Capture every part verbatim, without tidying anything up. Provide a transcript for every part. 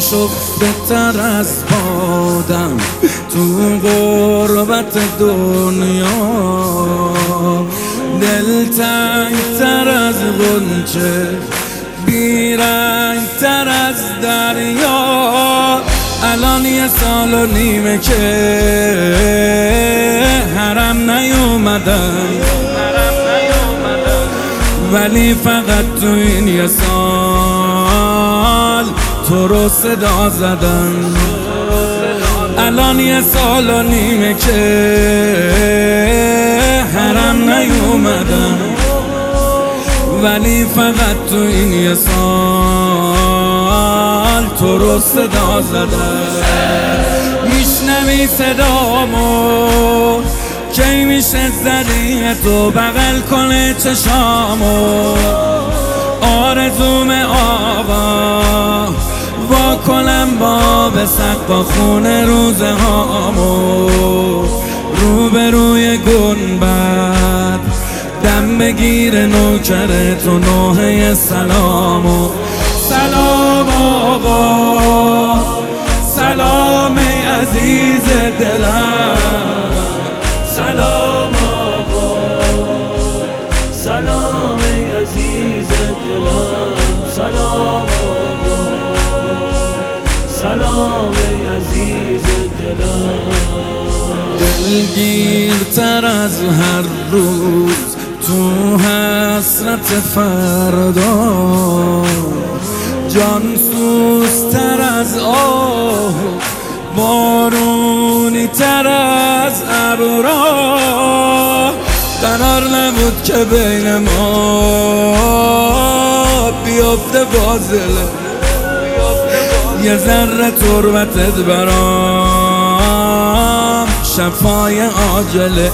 آشفته تر از بادم تو غربت دنیا، دلتنگ تر از غنچه، بیرنگ تر از دریا. الان یه سال و نیمه که حرم نیومدم، ولی فقط تو این یه سال تو رو صدا زدم. الان یه سال و نیمه که حرم نیومدم، ولی فقط تو این یه سال تو رو صدا زدم. میشنوی صدامو کی میشه زدی تو بغل کنه چشامو، آرزوم آقا وا کنم با به سقف خونه روزه هامو، روبروی گنبد دم بگیر نوکر تو نوحه سلامو. سلام آقا، سلام ای عزیز دلم، سلام آقا، سلام ای عزیز دلم، سلام آقا، سلام ای عزیز دلم. دلگیرتر از هر روز تو حسرت فردا، جان سوزتر از آه، بارونی تر از ابرا. قرار نبود که بین ما بیفته فاصله، یه ذره تربتت برام شفای عاجله.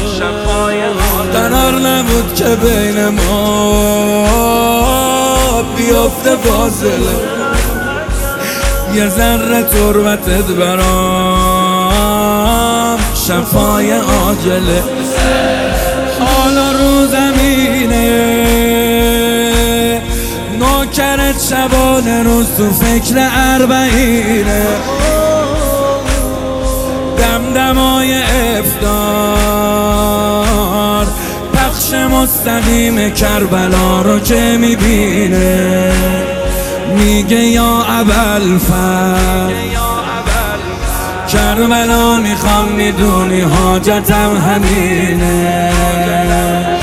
قرار نبود که بین ما بیفته فاصله، یه ذره تربتت برام شفای عاجله. حالا رو زمینه نوکرت شبانه روز تو فکر اربعینه، دمدمای افطار پخش مستقیم کربلا رو که میبینه، میگه یا ابوالفضل کربلا میخوام، میدونی حاجتم همینه.